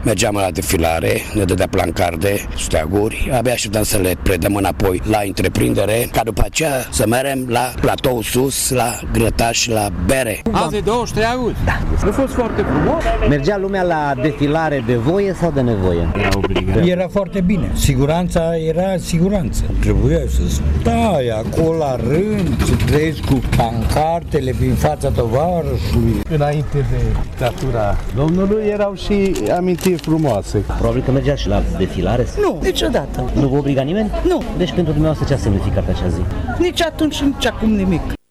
mergeam la defilare, ne dădea plancarde, steaguri, abia așteptam să le predăm înapoi la întreprindere, ca după aceea să mergem la platou sus, la grătaș, la bere. Azi e 23 august? Da. A fost foarte frumos. Mergea lumea la defilare de voie sau de nevoie? Era obligat. Era foarte bine. Siguranța era siguranță. Trebuia să stai acolo la rând, să treci cu pancartele prin fața tovarășului. Înainte de dictatura domnului erau și amintiri frumoase. Probabil că mergea și la defilare? Nu, niciodată. Nu vă obliga nimeni? Nu. Deci pentru dumneavoastră ce a semnificat acea zi? Nici atunci, nici acum nimic.